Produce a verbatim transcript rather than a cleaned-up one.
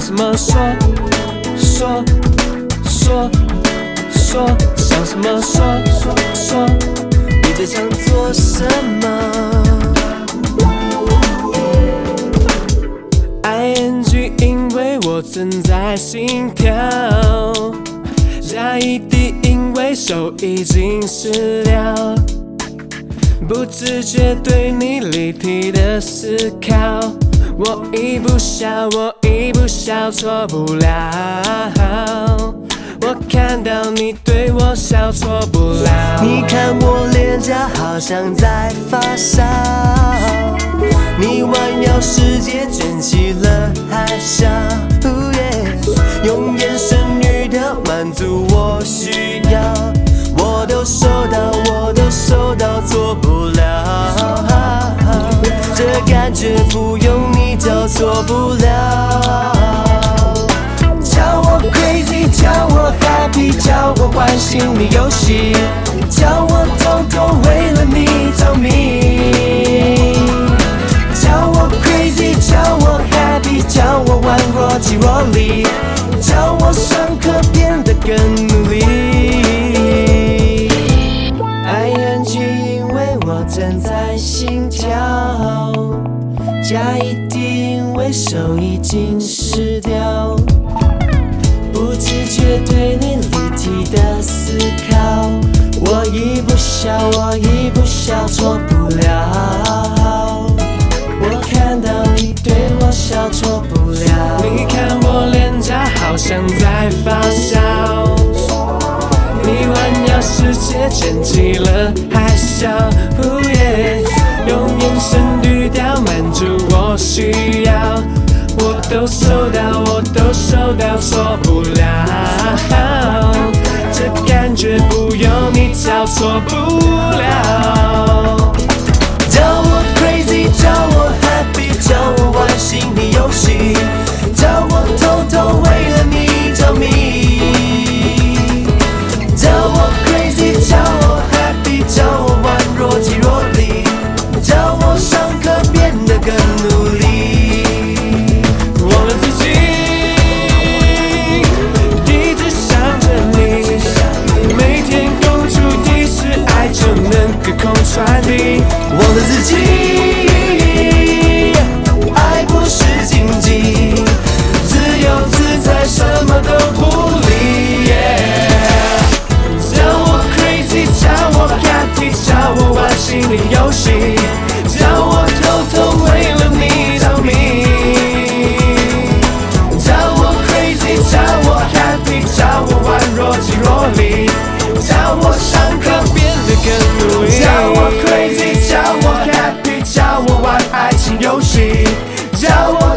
什么说说说说，想什么说说说，你最想做什么 ？I N G 因为我正在心跳，加一滴因为手已经湿了，不自觉对你离题的思考，我一不小，我一不小错不了。我看到你对我笑，错不了。你看我脸颊好像在发烧，你环游世界卷起了海啸， oh yeah， 用眼神语调满足我需要，我都收到，我都收到，做不了。这感觉不用你教，做不了。叫我 crazy， 叫我 happy， 叫我玩心理游戏，叫我偷偷为了你着迷。叫我 crazy， 叫我 happy， 叫我玩若即若离，叫我上课变得更努力。I N G 因为我正在心跳，加一滴因为手已经湿掉，不自觉对你离题的思考，我一不小，我一不小错不了。我看到你对我笑，错不了。你看我脸颊好像在发烧，你环游世界卷起了海啸， oh yeah， 用眼神语调满足我需要，我都收到，我都收到，错不了。这感觉不用你教，错不了。叫我 crazy， 叫我 happy， 叫我玩心理游戏，叫我偷偷为了你着迷。叫我 crazy， 叫我 happy， 叫我玩若即若离，叫我上课变得更努力。忘了自己，一直想着你，每天公主的是爱就能隔空传递。忘了自己，爱不是禁忌，自由自在，什么都不理。Yeah， 叫我 crazy， 叫我 happy， 叫我玩心理游戏，叫我偷偷为了你着迷。叫我 happy， 叫我玩若即若离，叫我上课变得更努力。叫我 crazy， 叫我 happy， 叫我玩爱情游戏，叫我